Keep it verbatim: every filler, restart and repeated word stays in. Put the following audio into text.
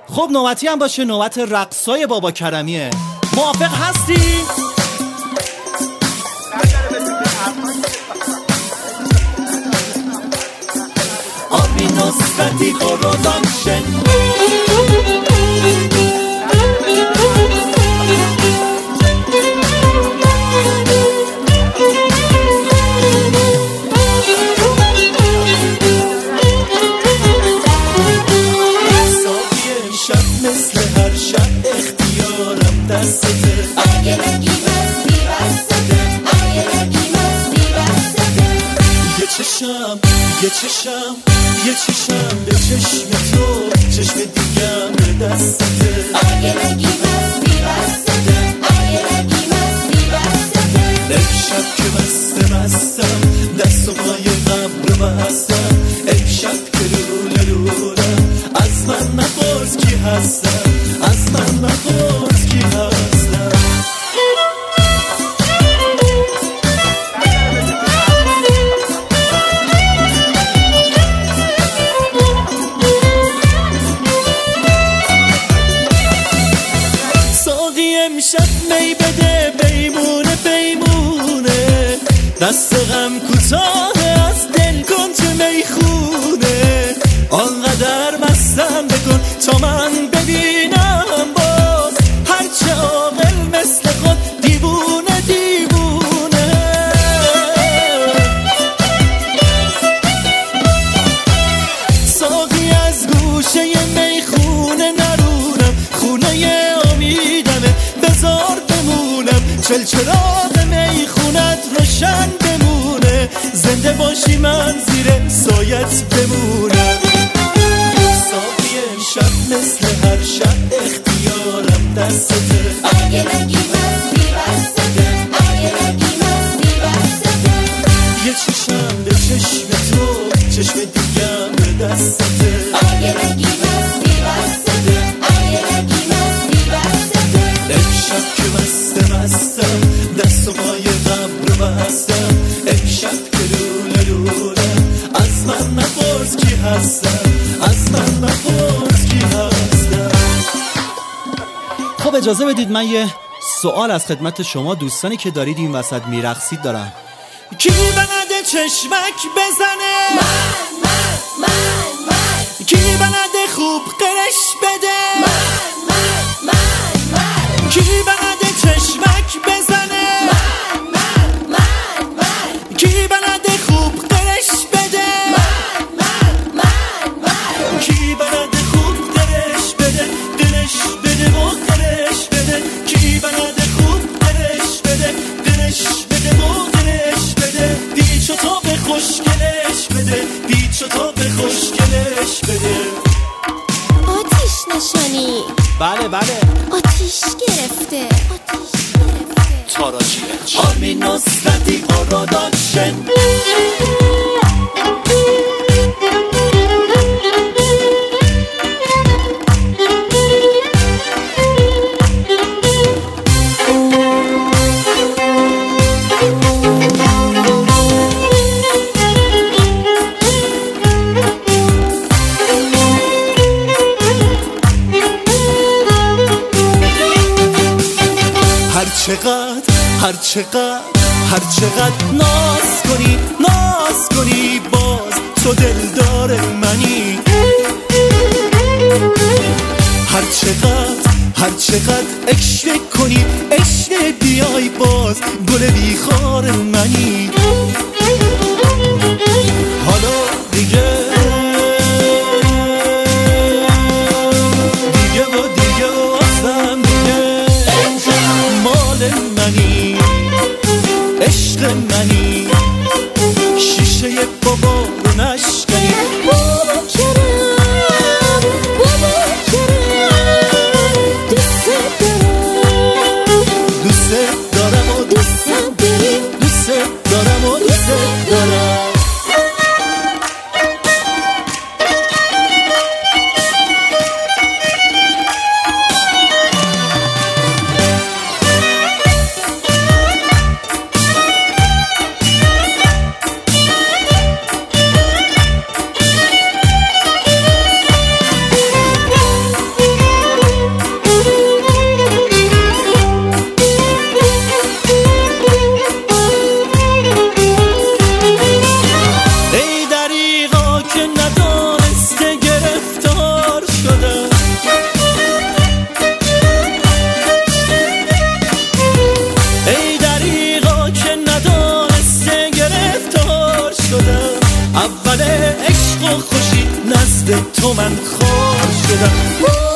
خب نوبتی هم باشه، نوبت رقصای بابا کرمیه. موافق هستی؟ آبی نصرتی قرودانشن مثل هر شب اختیارم دستته اگه نگی مستی بستته اگه نگی مستی بستته یه چشم یه چشم یه چشم به چشم تو چشم دیگم به دستته اگه نگی مستی بستته اگه نگی مستی بستته امشب که بسته بستم دست و پای غم رو بستم امشب که لوله لولم از من نپرس کی هستم از من نپرس کی هستم ساقی امشب می بده بیمونه بیمونه دست غم کوتاه از دل کن تو میخونه آنقدر مستم بکن تا من ببینم باز هرچه عاقل مثل خود دیوونه دیوونه ساقی از گوشه میخونه نرونم خونه امیدمه بذار بمونم چل چراغ میخونت روشن بمونه زنده باشی من زیر سایت بمونم شب مثل هر شب اختیارم دستته اگه نگی مستی بستته اگه نگی مستی بستته یه چشم به چشم تو چشم دیگم به دستته اگه نگی مستی بستته اگه نگی مستی بستته امشب که بسته بستم دست و پای غم رو بستم امشب که لوله لولم از من نپرس کی هستم از من نپرس کی هستم. خب اجازه بدید من یه سوال از خدمت شما دوستانی که دارید این وسط میرقصید دارم. کی بلده چشمک بزنه؟ من من من من. کی بلده خوب قرش بده؟ من من من من. کی بلده چشمک بزنه؟ من من من من. کی بلده خوب قرش بده؟ من من من من. کی بلده خوب قرش بده؟ قرش بده و قرش بده. کی بلده خوب قرش بده؟ قرش بده و قرش بده. پیچ و تاب خوشگلش بده. پیچ و تاب خوشگلش بده. آتیش نشانی. بله بله. آتیش گرفته. آتیش گرفته. تاراجیش. آرمین نصرتی قرودانشن. هر چقدر هر چقدر هر چقدر ناز کنی ناز کنی باز تو دلدار منی. هر چقدر هر چقدر اشنه کنی اشنه بیای باز گل بیخار منی. حالا دیگه دیگه و دیگه و اصلا دیگه مال منی عشق منی شیشه بابا رو نشکنی. بابا کرم بابا کرم دوست دارم دوست دارم و دوست دارم دوست دارم و دوست تو من خوش شدم.